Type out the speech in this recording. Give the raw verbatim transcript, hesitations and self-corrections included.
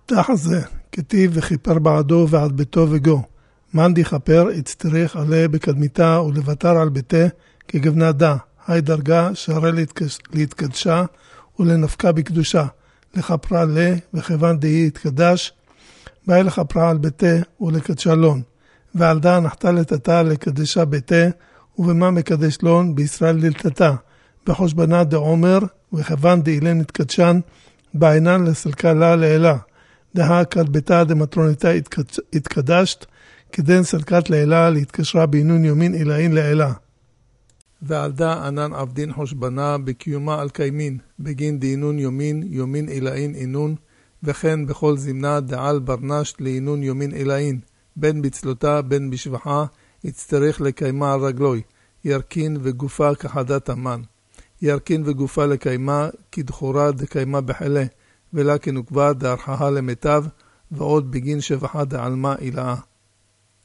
תחזה, כתיב וכיפר בעדו ועד ביתו וגו. מאן דכפר יצטרך עליה בקדמיתה ולוותר על ביתה כגבנה דה, היי דרגה שהרי להתקדשה ולנפקה בקדושה, לכפרה לה וכיוון דהי יתקדש, באי לכפרה על ביתה ולקדשה לון, ועל דה נחתה לתתה לקדשה ביתה, ובמה מקדש לון בישראל ללתתה, בחושבנה דעומר וכיוון דאילן יתקדשן, בעינן לסלקה לה לאלה, דהה כד ביתה דמטרוניתה התקדשת, כדן סלקת לאלה להתקשרה בעינון יומין אילאין לאלה. ועל דה ענן עבדין חושבנה בקיומה על קיימין, בגין דעינון יומין, יומין אילאין אינון, וכן בכל זמנה דעל ברנשת לעינון יומין אילאין, בין בצלותה בין בשבחה, יצטרך לקיימה על רגלוי, ירקין וגופה כחדת המן. ירקין וגופה לקיימה, כדחורה דקיימה בחילה, ולה כנוקבה דערכה למיטב, ועוד בגין שבחה דעלמה אילאה.